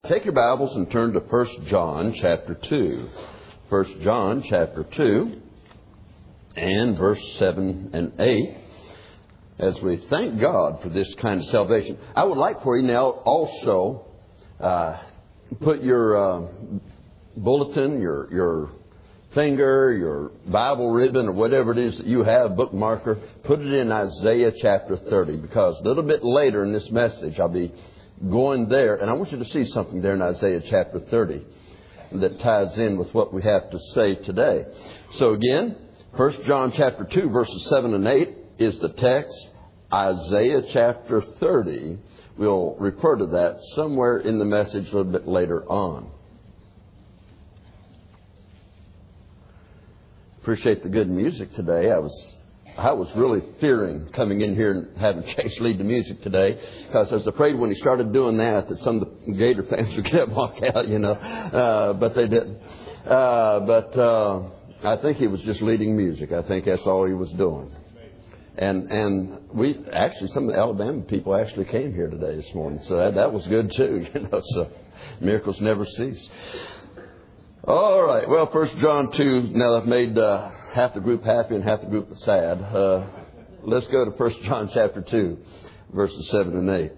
Take your Bibles and turn to 1 John chapter 2. 1 John chapter 2 and verse 7 and 8. As we thank God for this kind of salvation. I would like for you now also put your bulletin, your finger, your Bible ribbon, or whatever it is that you have, bookmarker, put it in Isaiah chapter 30. Because a little bit later in this message I'll be going there, and I want you to see something there in Isaiah chapter 30 that ties in with what we have to say today. So again, 1 John chapter 2 verses 7 and 8 is the text. Isaiah chapter 30, we'll refer to that somewhere in the message a little bit later on. Appreciate the good music today. I was really fearing coming in here and having Chase lead the music today, because I was afraid when he started doing that some of the Gator fans would get up and walk out, but they didn't. I think he was just leading music. I think that's all he was doing. And we actually, some of the Alabama people actually came here today this morning, so that was good too. So miracles never cease. All right. Well, 1 John 2. Now I've made half the group happy and half the group sad. Let's go to 1 John chapter 2, verses 7 and 8.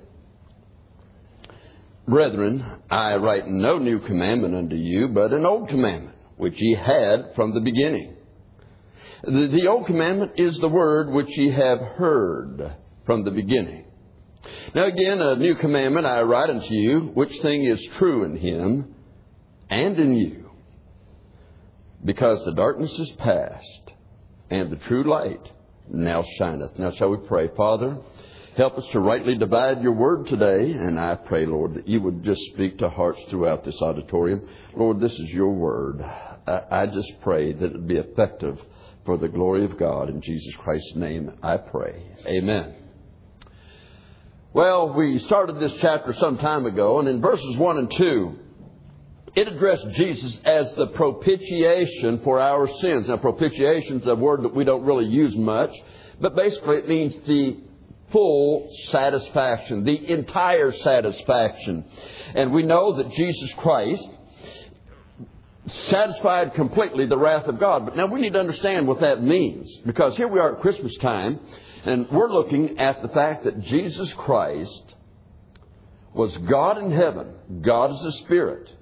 Brethren, I write no new commandment unto you, but an old commandment, which ye had from the beginning. The old commandment is the word which ye have heard from the beginning. Now again, a new commandment I write unto you, which thing is true in him and in you. Because the darkness is past, and the true light now shineth. Now shall we pray? Father, help us to rightly divide your word today. And I pray, Lord, that you would just speak to hearts throughout this auditorium. Lord, this is your word. I just pray that it would be effective for the glory of God. In Jesus Christ's name I pray. Amen. Well, we started this chapter some time ago, and in verses 1 and 2, it addressed Jesus as the propitiation for our sins. Now, propitiation is a word that we don't really use much, but basically it means the full satisfaction, the entire satisfaction. And we know that Jesus Christ satisfied completely the wrath of God. But now we need to understand what that means, because here we are at Christmas time, and we're looking at the fact that Jesus Christ was God in heaven. God is a spirit.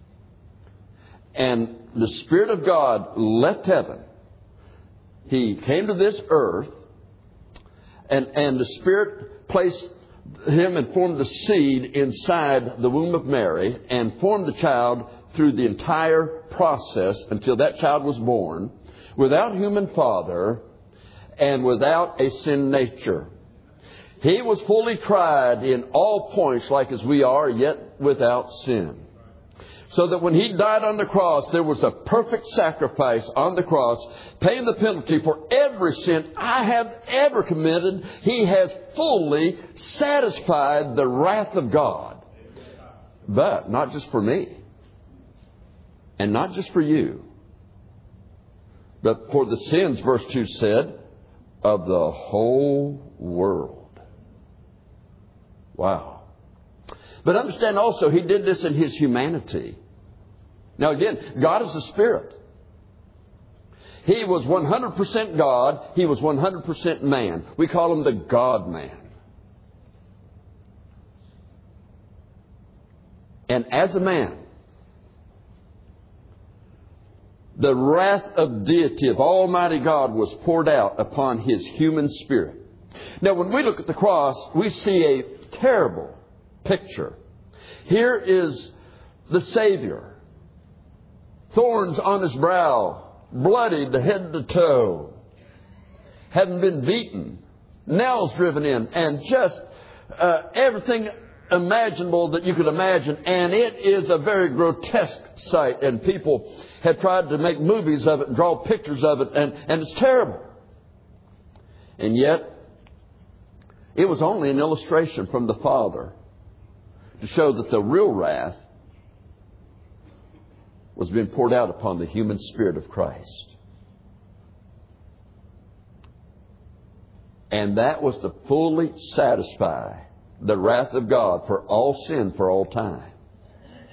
And the Spirit of God left heaven. He came to this earth, and the Spirit placed him and formed the seed inside the womb of Mary and formed the child through the entire process until that child was born, without human father and without a sin nature. He was fully tried in all points like as we are, yet without sin. So that when he died on the cross, there was a perfect sacrifice on the cross, paying the penalty for every sin I have ever committed. He has fully satisfied the wrath of God. But not just for me. And not just for you. But for the sins, verse 2 said, of the whole world. Wow. But understand also, he did this in his humanity. Now again, God is a spirit. He was 100% God. He was 100% man. We call him the God-man. And as a man, the wrath of deity of Almighty God was poured out upon his human spirit. Now when we look at the cross, we see a terrible picture. Here is the Savior, thorns on his brow, bloodied head to toe, having been beaten, nails driven in, and just everything imaginable that you could imagine. And it is a very grotesque sight, and people have tried to make movies of it and draw pictures of it, and it's terrible. And yet, it was only an illustration from the Father to show that the real wrath was being poured out upon the human spirit of Christ. And that was to fully satisfy the wrath of God for all sin for all time.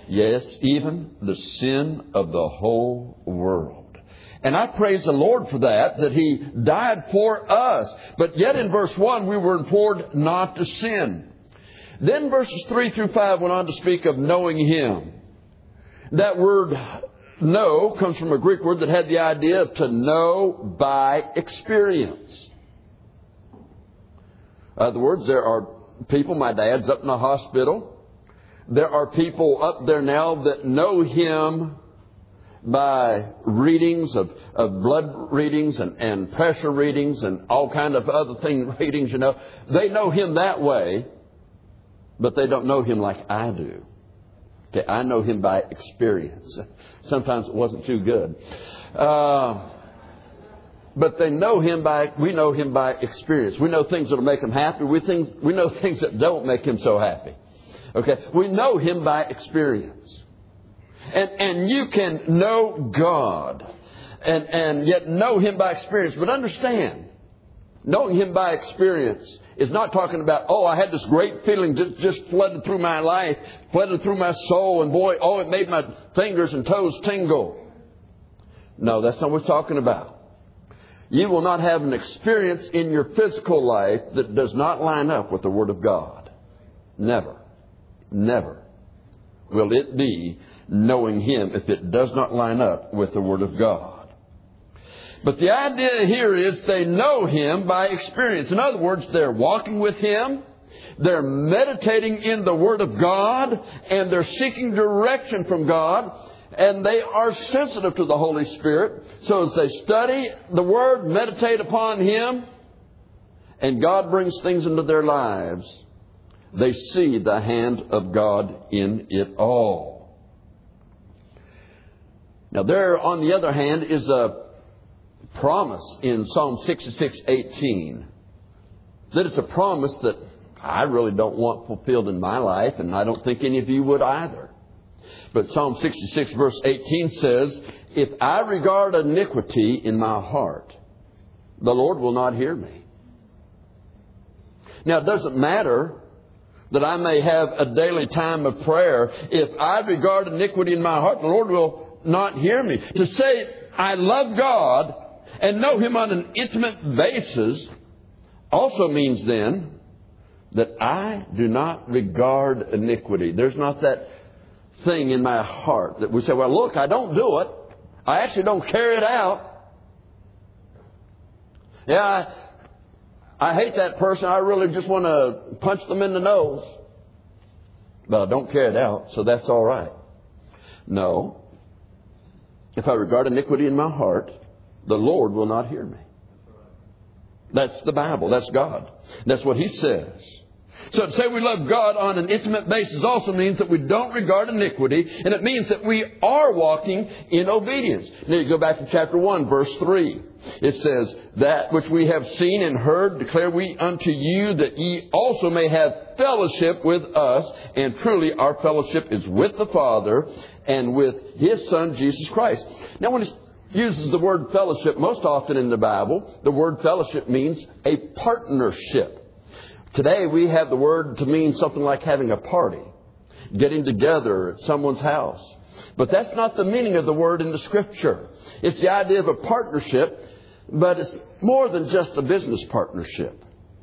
Yes, even the sin of the whole world. And I praise the Lord for that He died for us. But yet in verse 1, we were implored not to sin. Then verses 3 through 5 went on to speak of knowing Him. That word know comes from a Greek word that had the idea of to know by experience. In other words, there are people, my dad's up in the hospital. There are people up there now that know Him by readings of blood readings and pressure readings and all kind of other readings, They know Him that way, but they don't know Him like I do. Okay, I know Him by experience. Sometimes it wasn't too good. But we know Him by experience. We know things that will make Him happy. We know things that don't make Him so happy. Okay, we know Him by experience. And you can know God and yet know Him by experience. But understand, knowing Him by experience is not talking about, I had this great feeling that just flooded through my life, flooded through my soul, and boy, it made my fingers and toes tingle. No, that's not what we're talking about. You will not have an experience in your physical life that does not line up with the Word of God. Never. Never will it be knowing Him if it does not line up with the Word of God. But the idea here is they know Him by experience. In other words, they're walking with Him, they're meditating in the Word of God, and they're seeking direction from God, and they are sensitive to the Holy Spirit. So as they study the Word, meditate upon Him, and God brings things into their lives, they see the hand of God in it all. Now there, on the other hand, is a promise in Psalm 66:18. That it's a promise that I really don't want fulfilled in my life, and I don't think any of you would either. But Psalm 66 verse 18 says, if I regard iniquity in my heart, the Lord will not hear me. Now it doesn't matter that I may have a daily time of prayer. If I regard iniquity in my heart, the Lord will not hear me. To say I love God and know Him on an intimate basis also means then that I do not regard iniquity. There's not that thing in my heart that we say, well, look, I don't do it. I actually don't carry it out. Yeah, I hate that person. I really just want to punch them in the nose. But I don't carry it out, so that's all right. No. If I regard iniquity in my heart, the Lord will not hear me. That's the Bible. That's God. That's what He says. So to say we love God on an intimate basis also means that we don't regard iniquity, and it means that we are walking in obedience. Now you go back to chapter 1, verse 3. It says, that which we have seen and heard declare we unto you, that ye also may have fellowship with us. And truly our fellowship is with the Father and with His Son, Jesus Christ. Now when it uses the word fellowship most often in the Bible, the word fellowship means a partnership. Today we have the word to mean something like having a party, getting together at someone's house. But that's not the meaning of the word in the Scripture. It's the idea of a partnership, but it's more than just a business partnership.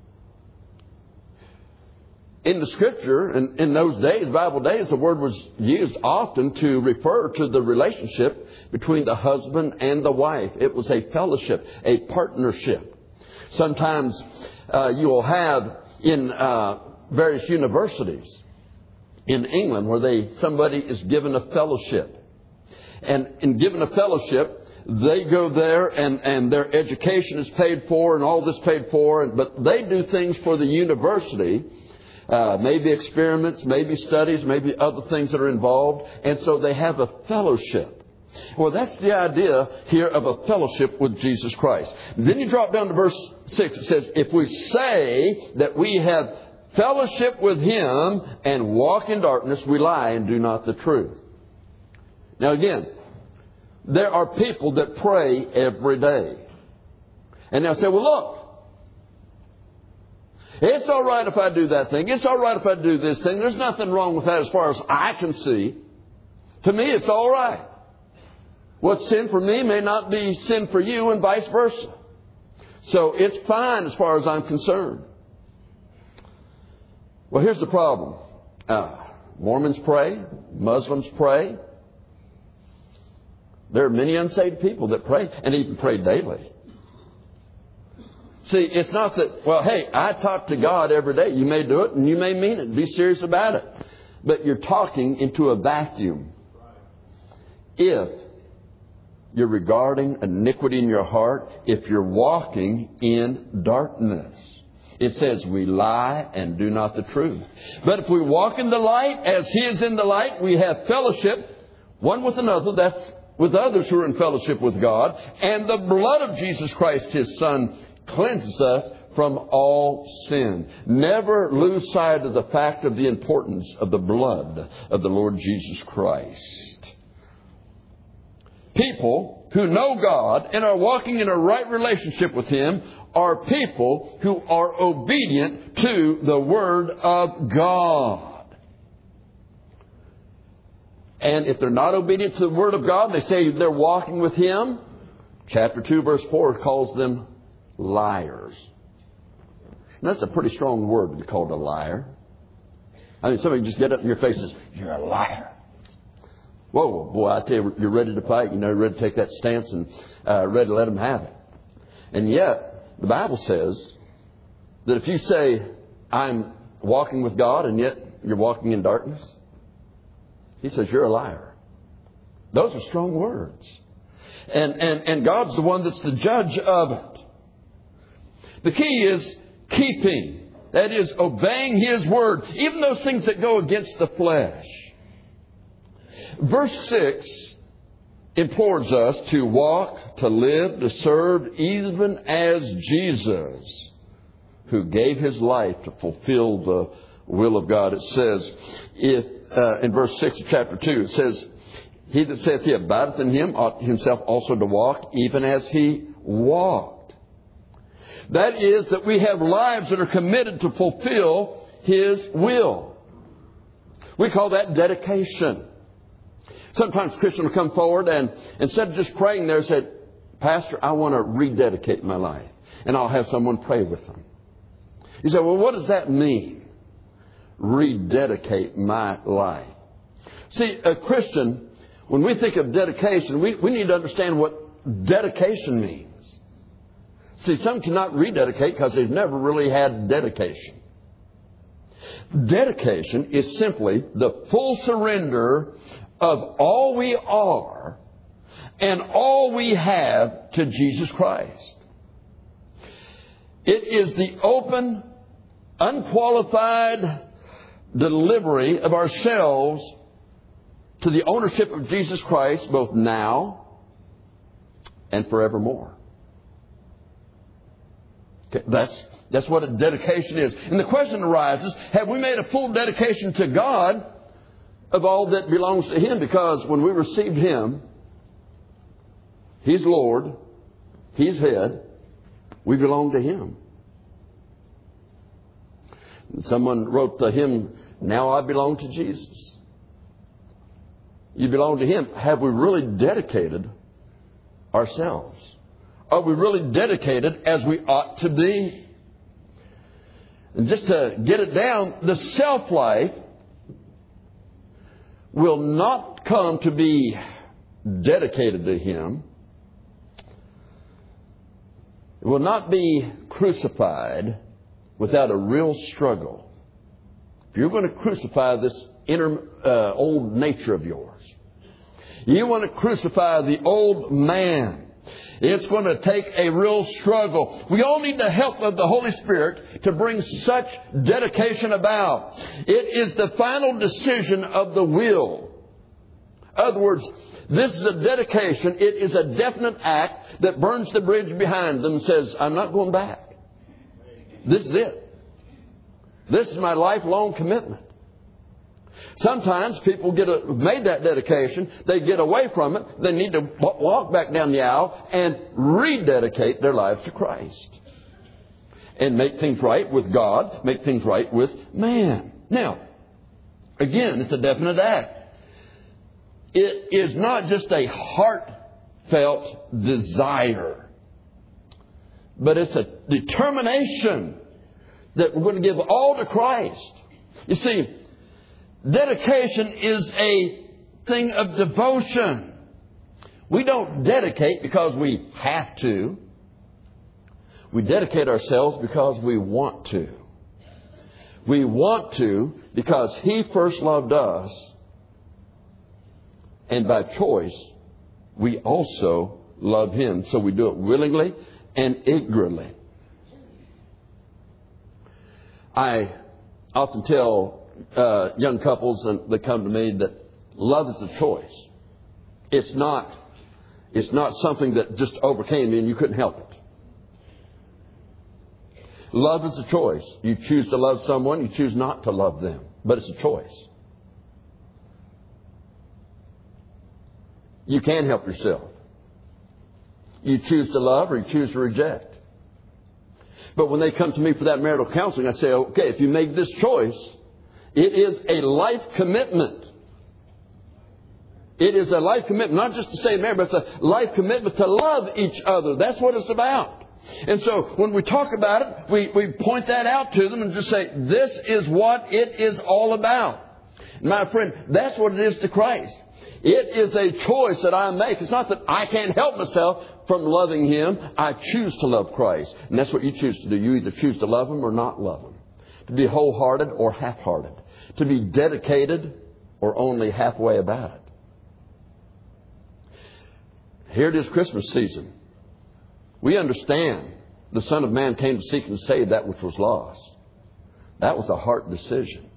In the Scripture, and in those days, Bible days, the word was used often to refer to the relationship between the husband and the wife. It was a fellowship, a partnership. Sometimes you will have in various universities in England where somebody is given a fellowship. And in given a fellowship, they go there and their education is paid for and all this paid for. But they do things for the university, maybe experiments, maybe studies, maybe other things that are involved. And so they have a fellowship. Well, that's the idea here of a fellowship with Jesus Christ. And then you drop down to verse 6. It says, if we say that we have fellowship with Him and walk in darkness, we lie and do not the truth. Now again, there are people that pray every day. And they'll say, well, look, it's all right if I do that thing. It's all right if I do this thing. There's nothing wrong with that as far as I can see. To me, it's all right. What's sin for me may not be sin for you, and vice versa. So it's fine as far as I'm concerned. Well, here's the problem. Mormons pray. Muslims pray. There are many unsaved people that pray, and even pray daily. See, it's not that, well, hey, I talk to God every day. You may do it, and you may mean it. Be serious about it. But you're talking into a vacuum. If you're regarding iniquity in your heart, if you're walking in darkness. It says we lie and do not the truth. But if we walk in the light as He is in the light, we have fellowship one with another. That's with others who are in fellowship with God. And the blood of Jesus Christ, His Son, cleanses us from all sin. Never lose sight of the fact of the importance of the blood of the Lord Jesus Christ. People who know God and are walking in a right relationship with Him are people who are obedient to the Word of God. And if they're not obedient to the Word of God, they say they're walking with Him. Chapter 2, verse 4 calls them liars. And that's a pretty strong word to be called a liar. I mean, somebody just get up in your face and says, you're a liar. Whoa, boy, I tell you, you're ready to fight. You're ready to take that stance and ready to let them have it. And yet, the Bible says that if you say, I'm walking with God, and yet you're walking in darkness, He says you're a liar. Those are strong words. And God's the one that's the judge of it. The key is keeping. That is, obeying His Word. Even those things that go against the flesh. Verse 6 implores us to walk, to live, to serve, even as Jesus, who gave His life to fulfill the will of God. It says, in verse 6 of chapter 2, it says, He that saith he abideth in Him ought himself also to walk, even as He walked. That is, that we have lives that are committed to fulfill His will. We call that dedication. Sometimes Christians will come forward and instead of just praying there, say, Pastor, I want to rededicate my life. And I'll have someone pray with them. You say, well, what does that mean? Rededicate my life. See, a Christian, when we think of dedication, we need to understand what dedication means. See, some cannot rededicate because they've never really had dedication. Dedication is simply the full surrender of all we are and all we have to Jesus Christ. It is the open, unqualified delivery of ourselves to the ownership of Jesus Christ, both now and forevermore. Okay, that's what a dedication is. And the question arises, have we made a full dedication to God of all that belongs to Him? Because when we received Him, He's Lord, He's head, we belong to Him. And someone wrote the hymn, Now I Belong to Jesus. You belong to Him. Have we really dedicated ourselves? Are we really dedicated as we ought to be? And just to get it down, the self-life will not come to be dedicated to Him. It will not be crucified without a real struggle. If you're going to crucify this inner old nature of yours, you want to crucify the old man, it's going to take a real struggle. We all need the help of the Holy Spirit to bring such dedication about. It is the final decision of the will. In other words, this is a dedication. It is a definite act that burns the bridge behind them and says, I'm not going back. This is it. This is my lifelong commitment. Sometimes people made that dedication, they get away from it, they need to walk back down the aisle and rededicate their lives to Christ. And make things right with God, make things right with man. Now, again, it's a definite act. it is not just a heartfelt desire, but it's a determination that we're going to give all to Christ. You see, dedication is a thing of devotion. We don't dedicate because we have to. We dedicate ourselves because we want to. We want to because He first loved us. And by choice, we also love Him. So we do it willingly and eagerly. I often tell young couples, and they come to me, that love is a choice. It's not something that just overcame you and you couldn't help it. Love is a choice. You choose to love someone, you choose not to love them. But it's a choice. You can't help yourself. You choose to love or you choose to reject. But when they come to me for that marital counseling, I say, okay, if you make this choice, it is a life commitment. It is a life commitment, not just to stay married, but it's a life commitment to love each other. That's what it's about. And so when we talk about it, we point that out to them and just say, this is what it is all about. And my friend, that's what it is to Christ. It is a choice that I make. It's not that I can't help myself from loving Him. I choose to love Christ. And that's what you choose to do. You either choose to love Him or not love Him. To be wholehearted or half-hearted. To be dedicated or only halfway about it. Here it is Christmas season. We understand the Son of Man came to seek and save that which was lost. That was a heart decision.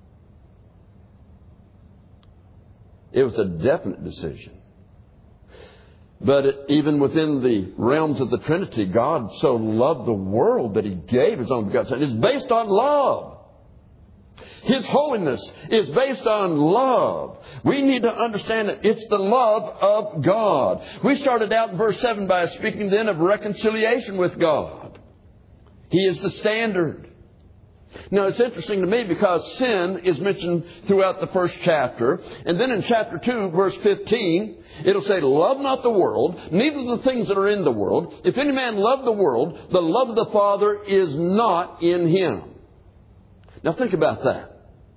It was a definite decision. But even within the realms of the Trinity, God so loved the world that He gave His own begotten Son. It's based on love. His holiness is based on love. We need to understand that it's the love of God. We started out in verse 7 by speaking then of reconciliation with God. He is the standard. Now, it's interesting to me because sin is mentioned throughout the first chapter. And then in chapter 2, verse 15, it'll say, love not the world, neither the things that are in the world. If any man love the world, the love of the Father is not in him. Now, think about that.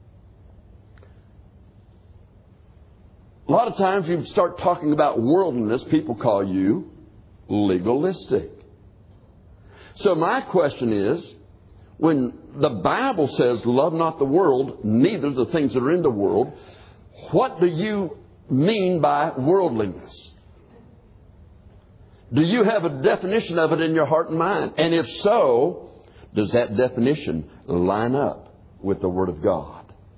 A lot of times you start talking about worldliness, people call you legalistic. So my question is, when the Bible says, love not the world, neither the things that are in the world, what do you mean by worldliness? Do you have a definition of it in your heart and mind? And if so, does that definition line up with the Word of God?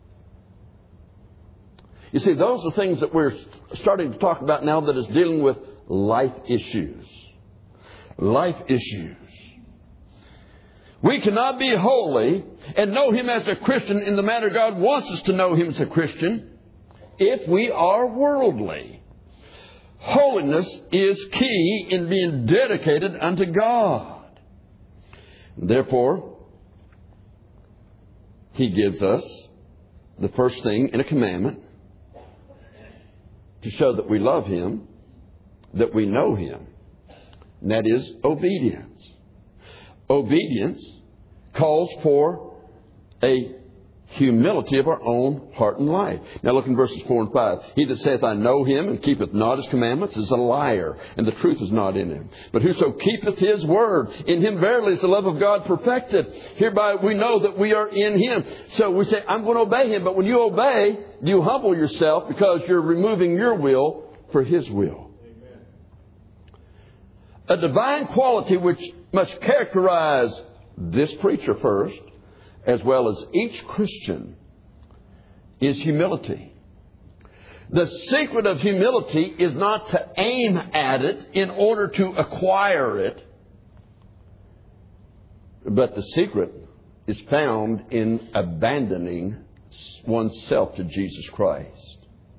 You see, those are things that we're starting to talk about now that is dealing with life issues. Life issues. We cannot be holy and know Him as a Christian in the manner God wants us to know Him as a Christian if we are worldly. Holiness is key in being dedicated unto God. Therefore, He gives us the first thing in a commandment to show that we love Him, that we know Him. And that is obedience. Obedience calls for a humility of our own heart and life. Now look in verses 4 and 5. He that saith, I know Him, and keepeth not His commandments, is a liar, and the truth is not in him. But whoso keepeth His word, in him verily is the love of God perfected. Hereby we know that we are in Him. So we say, I'm going to obey Him. But when you obey, you humble yourself because you're removing your will for His will. Amen. A divine quality which must characterize this preacher first, as well as each Christian, is humility. The secret of humility is not to aim at it in order to acquire it, but the secret is found in abandoning oneself to Jesus Christ.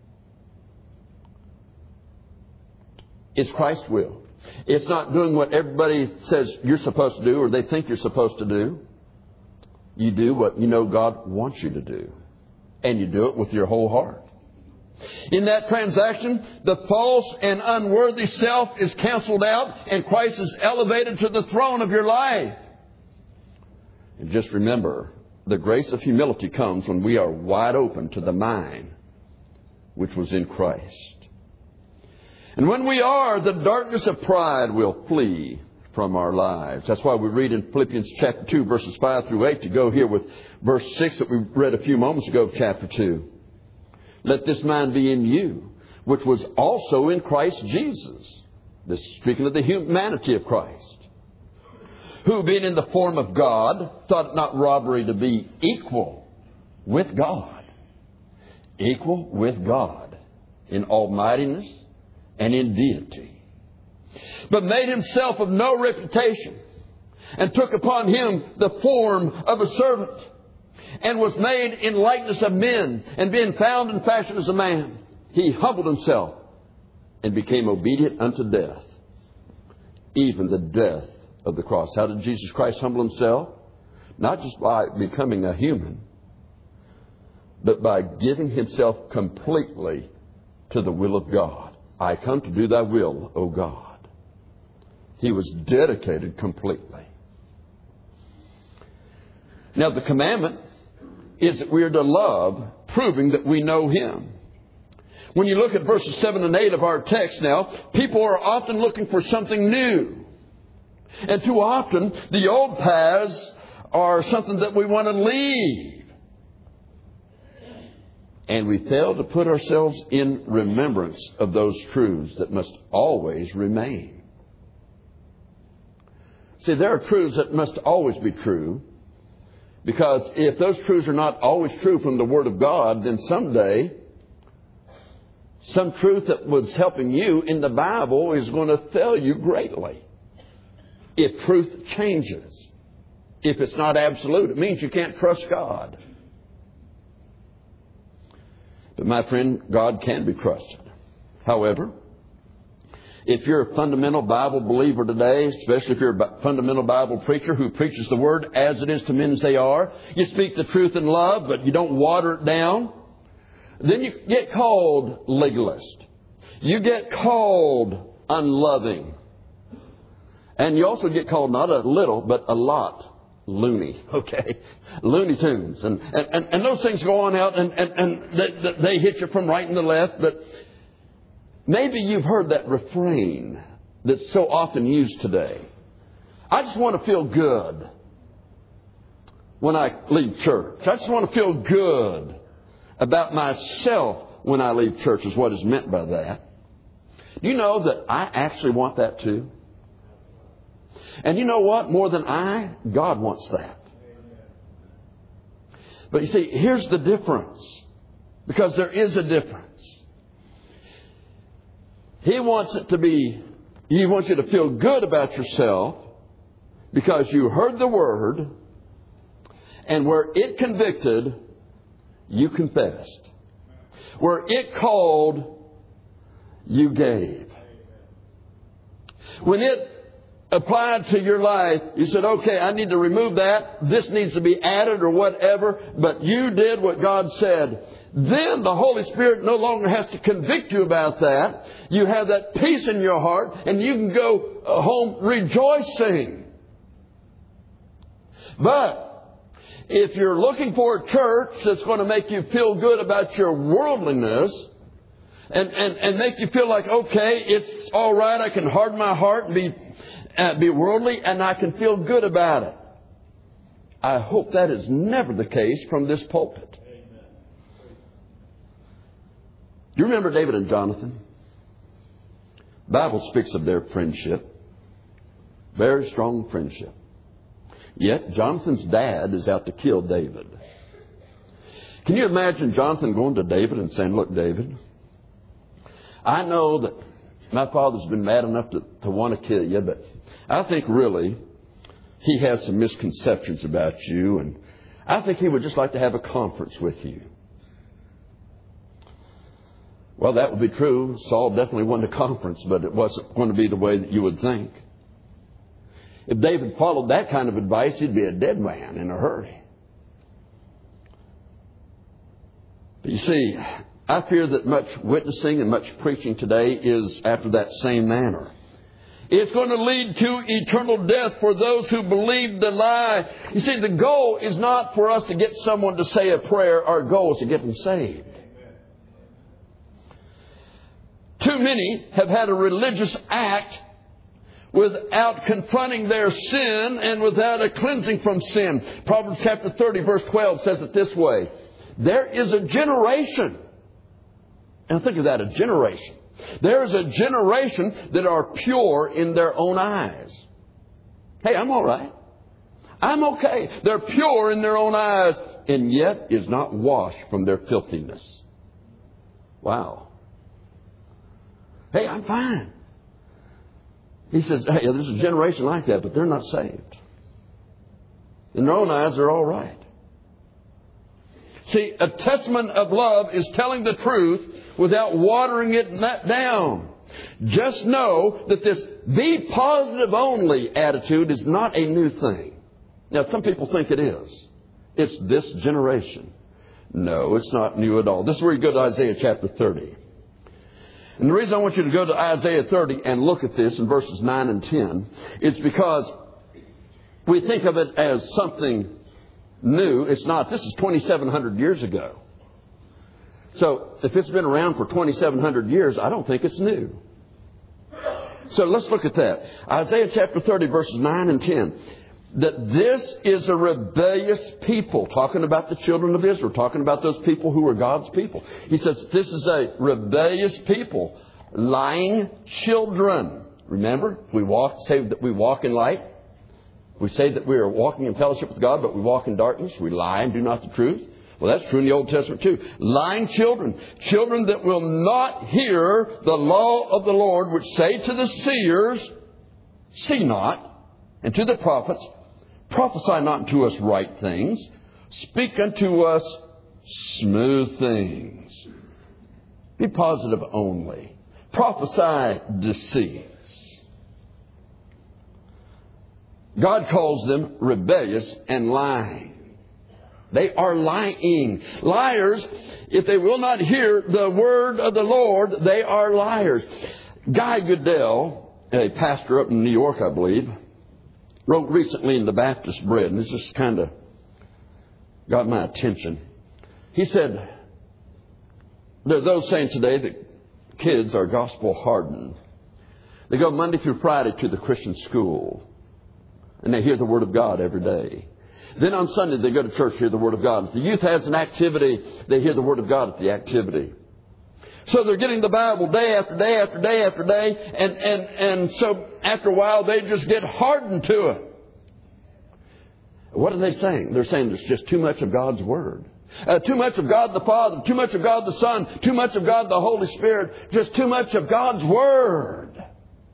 It's Christ's will. It's not doing what everybody says you're supposed to do or they think you're supposed to do. You do what you know God wants you to do. And you do it with your whole heart. In that transaction, the false and unworthy self is canceled out and Christ is elevated to the throne of your life. And just remember, the grace of humility comes when we are wide open to the mind which was in Christ. And when we are, the darkness of pride will flee from our lives. That's why we read in Philippians chapter 2, verses 5 through 8, to go here with verse 6 that we read a few moments ago of chapter 2. Let this mind be in you, which was also in Christ Jesus. This is speaking of the humanity of Christ. Who, being in the form of God, thought it not robbery to be equal with God. Equal with God in almightiness and in deity. But made himself of no reputation, and took upon him the form of a servant, and was made in likeness of men, and being found in fashion as a man, he humbled himself and became obedient unto death, even the death of the cross. How did Jesus Christ humble himself? Not just by becoming a human, but by giving himself completely to the will of God. I come to do thy will, O God. He was dedicated completely. Now the commandment is that we are to love, proving that we know him. When you look at verses 7 and 8 of our text now, people are often looking for something new. And too often, the old paths are something that we want to leave. And we fail to put ourselves in remembrance of those truths that must always remain. See, there are truths that must always be true. Because if those truths are not always true from the Word of God, then someday some truth that was helping you in the Bible is going to fail you greatly. If truth changes, if it's not absolute, it means you can't trust God. But my friend, God can be trusted. However, if you're a fundamental Bible believer today, especially if you're a fundamental Bible preacher who preaches the Word as it is to men as they are, you speak the truth in love, but you don't water it down, then you get called legalist. You get called unloving. And you also get called not a little, but a lot loony. Okay? Looney Tunes. And those things go on out and they hit you from right and the left. But maybe you've heard that refrain that's so often used today. I just want to feel good when I leave church. I just want to feel good about myself when I leave church is what is meant by that. Do you know that I actually want that too? And you know what? More than I, God wants that. But you see, here's the difference. Because there is a difference. He wants it to be, He wants you to feel good about yourself because you heard the Word, and where it convicted, you confessed. Where it called, you gave. When it applied to your life, you said, okay, I need to remove that. This needs to be added or whatever. But you did what God said. Then the Holy Spirit no longer has to convict you about that. You have that peace in your heart and you can go home rejoicing. But if you're looking for a church that's going to make you feel good about your worldliness and make you feel like, okay, it's all right, I can harden my heart and be worldly and I can feel good about it. I hope that is never the case from this pulpit. Do you remember David and Jonathan? The Bible speaks of their friendship. Very strong friendship. Yet Jonathan's dad is out to kill David. Can you imagine Jonathan going to David and saying, look, David, I know that my father's been mad enough to want to kill you, but I think really he has some misconceptions about you, and I think he would just like to have a conference with you. Well, that would be true. Saul definitely wanted a conference, but it wasn't going to be the way that you would think. If David followed that kind of advice, he'd be a dead man in a hurry. But you see, I fear that much witnessing and much preaching today is after that same manner. It's going to lead to eternal death for those who believe the lie. You see, the goal is not for us to get someone to say a prayer. Our goal is to get them saved. Too many have had a religious act without confronting their sin and without a cleansing from sin. Proverbs chapter 30 verse 12 says it this way. There is a generation. And think of that, a generation. There is a generation that are pure in their own eyes. Hey, I'm all right. I'm okay. They're pure in their own eyes, and yet is not washed from their filthiness. Wow. Hey, I'm fine. He says, hey, there's a generation like that, but they're not saved. In their own eyes, they're all right. See, a testament of love is telling the truth without watering it down. Just know that this be positive only attitude is not a new thing. Now, some people think it is. It's this generation. No, it's not new at all. This is where you go to Isaiah chapter 30. And the reason I want you to go to Isaiah 30 and look at this in verses 9 and 10 is because we think of it as something new. It's not. This is 2,700 years ago. So if it's been around for 2,700 years, I don't think it's new. So let's look at that. Isaiah chapter 30 verses 9 and 10. That this is a rebellious people. Talking about the children of Israel. Talking about those people who are God's people. He says this is a rebellious people. Lying children. Remember, we say that we walk in light. We say that we are walking in fellowship with God, but we walk in darkness. We lie and do not the truth. Well, that's true in the Old Testament too. Lying children. Children that will not hear the law of the Lord, which say to the seers, see not, and to the prophets, prophesy not unto us right things. Speak unto us smooth things. Be positive only. Prophesy deceits. God calls them rebellious and lying. They are lying. Liars, if they will not hear the word of the Lord, they are liars. Guy Goodell, a pastor up in New York, I believe, wrote recently in the Baptist Bread, and this just kind of got my attention. He said, there are those saying today that kids are gospel hardened. They go Monday through Friday to the Christian school, and they hear the Word of God every day. Then on Sunday they go to church, hear the Word of God. If the youth has an activity, they hear the Word of God at the activity. So they're getting the Bible day after day after day after day. And so after a while they just get hardened to it. What are they saying? They're saying there's just too much of God's Word. Too much of God the Father. Too much of God the Son. Too much of God the Holy Spirit. Just too much of God's Word.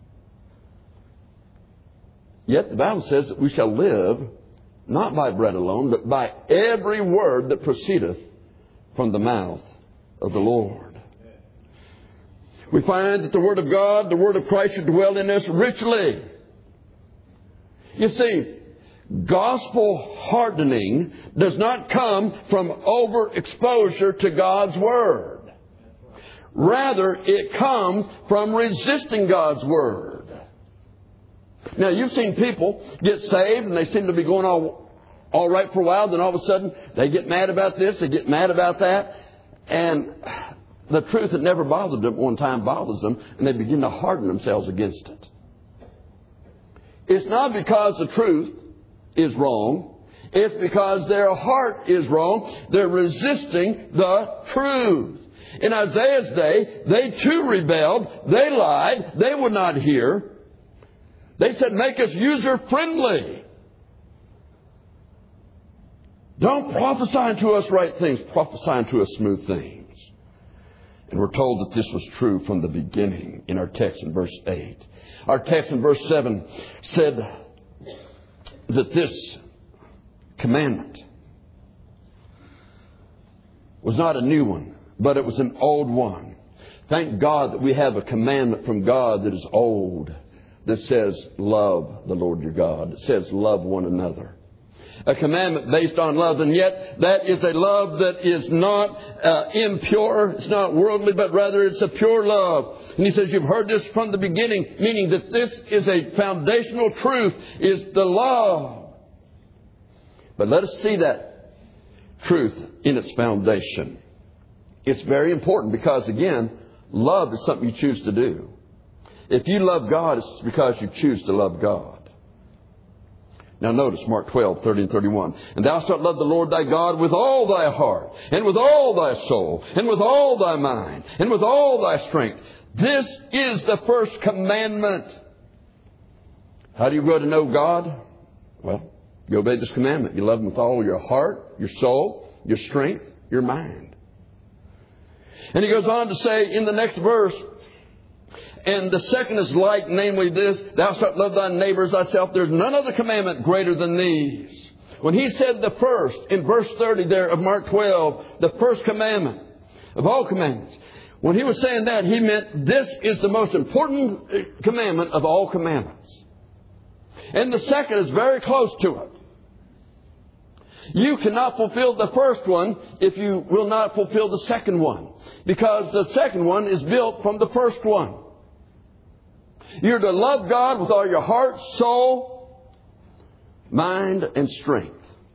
Yet the Bible says that we shall live not by bread alone, but by every word that proceedeth from the mouth of the Lord. We find that the Word of God, the Word of Christ should dwell in us richly. You see, gospel hardening does not come from overexposure to God's Word. Rather, it comes from resisting God's Word. Now, you've seen people get saved and they seem to be going all right for a while. Then all of a sudden, they get mad about this, they get mad about that. And the truth that never bothered them at one time bothers them, and they begin to harden themselves against it. It's not because the truth is wrong. It's because their heart is wrong. They're resisting the truth. In Isaiah's day, they too rebelled. They lied. They would not hear. They said, make us user-friendly. Don't prophesy unto us right things. Prophesy unto us smooth things. And we're told that this was true from the beginning in our text in verse 8. Our text in verse 7 said that this commandment was not a new one, but it was an old one. Thank God that we have a commandment from God that is old, that says, love the Lord your God. It says, love one another. a commandment based on love. And yet that is a love that is not impure. It's not worldly, but rather it's a pure love. And he says, you've heard this from the beginning, meaning that this is a foundational truth, is the love. But let us see that truth in its foundation. It's very important because, again, love is something you choose to do. If you love God, it's because you choose to love God. Now notice Mark 12, 30 and 31. And thou shalt love the Lord thy God with all thy heart, and with all thy soul, and with all thy mind, and with all thy strength. This is the first commandment. How do you go to know God? Well, you obey this commandment. You love Him with all your heart, your soul, your strength, your mind. And he goes on to say in the next verse, and the second is like, namely this, thou shalt love thy neighbor as thyself. There's none other commandment greater than these. When he said the first, in verse 30 there of Mark 12, the first commandment of all commandments, when he was saying that, he meant this is the most important commandment of all commandments. And the second is very close to it. You cannot fulfill the first one if you will not fulfill the second one, because the second one is built from the first one. You're to love God with all your heart, soul, mind, and strength.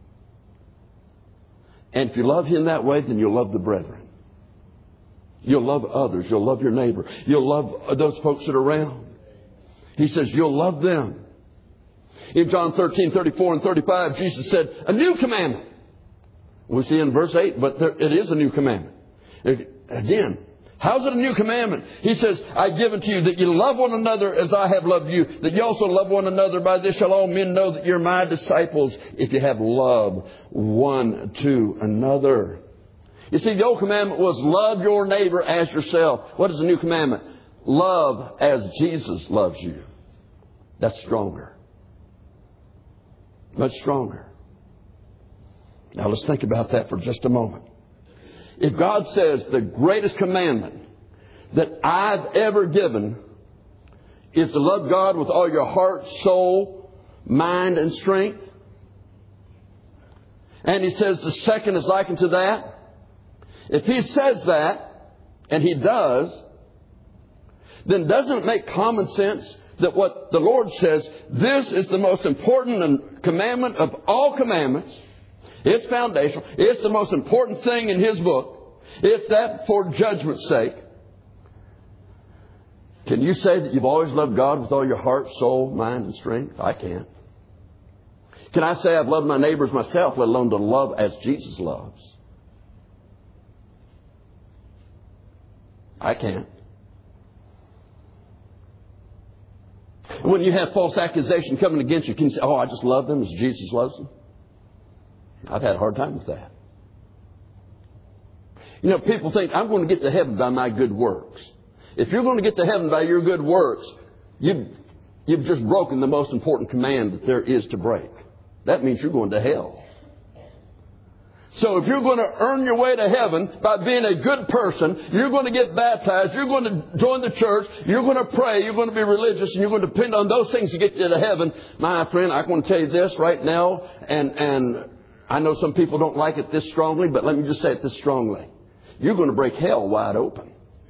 And if you love Him that way, then you'll love the brethren. You'll love others. You'll love your neighbor. You'll love those folks that are around. He says you'll love them. In John 13, 34 and 35, Jesus said, a new commandment. We see in verse 8, but it is a new commandment. Again, how's it a new commandment? He says, I give unto you that you love one another as I have loved you, that you also love one another. By this shall all men know that you're my disciples, if you have love one to another. You see, the old commandment was love your neighbor as yourself. What is the new commandment? Love as Jesus loves you. That's stronger. Much stronger. Now let's think about that for just a moment. If God says the greatest commandment that I've ever given is to love God with all your heart, soul, mind, and strength, and He says the second is likened to that, if He says that, and He does, then doesn't it make common sense that what the Lord says, this is the most important commandment of all commandments. It's foundational. It's the most important thing in His book. It's that for judgment's sake. Can you say that you've always loved God with all your heart, soul, mind, and strength? I can't. Can I say I've loved my neighbors myself, let alone to love as Jesus loves? I can't. When you have false accusation coming against you, can you say, oh, I just love them as Jesus loves them? I've had a hard time with that. You know, people think, I'm going to get to heaven by my good works. If you're going to get to heaven by your good works, you've just broken the most important command that there is to break. That means you're going to hell. So if you're going to earn your way to heaven by being a good person, you're going to get baptized, you're going to join the church, you're going to pray, you're going to be religious, and you're going to depend on those things to get you to heaven. My friend, I want to tell you this right now, and I know some people don't like it this strongly, but let me just say it this strongly. You're going to break hell wide open.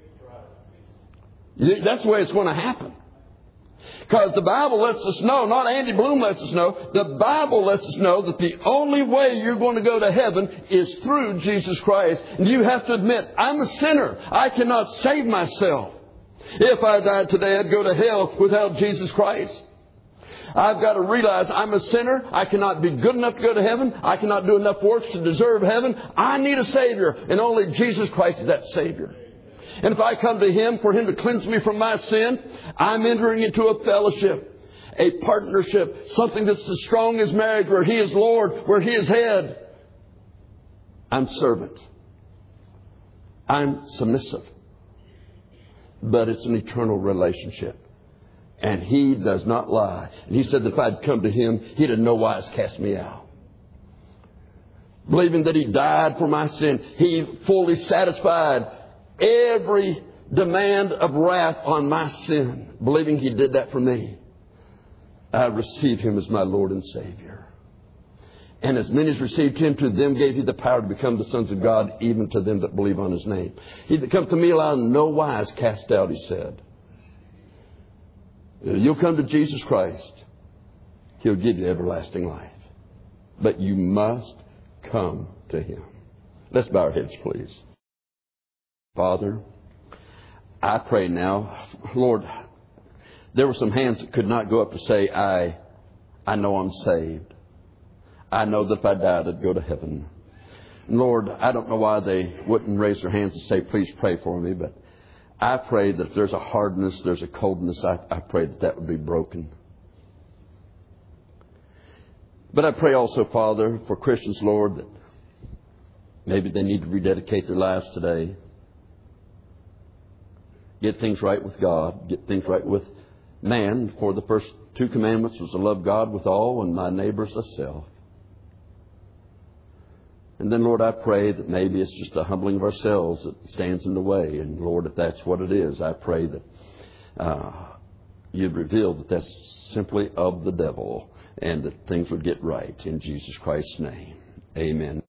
That's the way it's going to happen. Because the Bible lets us know, not Andy Bloom lets us know, the Bible lets us know that the only way you're going to go to heaven is through Jesus Christ. And you have to admit, I'm a sinner. I cannot save myself. If I died today, I'd go to hell without Jesus Christ. I've got to realize I'm a sinner. I cannot be good enough to go to heaven. I cannot do enough works to deserve heaven. I need a Savior, and only Jesus Christ is that Savior. And if I come to Him for Him to cleanse me from my sin, I'm entering into a fellowship, a partnership, something that's as strong as marriage, where He is Lord, where He is head. I'm servant. I'm submissive. But it's an eternal relationship. And He does not lie. And He said that if I'd come to Him, He'd in no wise cast me out. Believing that He died for my sin, He fully satisfied every demand of wrath on my sin. Believing He did that for me, I receive Him as my Lord and Savior. And as many as received him, to them gave he the power to become the sons of God, even to them that believe on his name. He that comes to me, I'll in no wise cast out, he said. You'll come to Jesus Christ. He'll give you everlasting life. But you must come to him. Let's bow our heads, please. Father, I pray now, Lord, there were some hands that could not go up to say, I know I'm saved. I know that if I died, I'd go to heaven. And Lord, I don't know why they wouldn't raise their hands and say, please pray for me. But I pray that if there's a hardness, there's a coldness, I pray that that would be broken. But I pray also, Father, for Christians, Lord, that maybe they need to rededicate their lives today. Get things right with God. Get things right with man. For the first 2 commandments was to love God with all and my neighbors as self. And then, Lord, I pray that maybe it's just a humbling of ourselves that stands in the way. And, Lord, if that's what it is, I pray that you'd reveal that that's simply of the devil and that things would get right. In Jesus Christ's name, amen.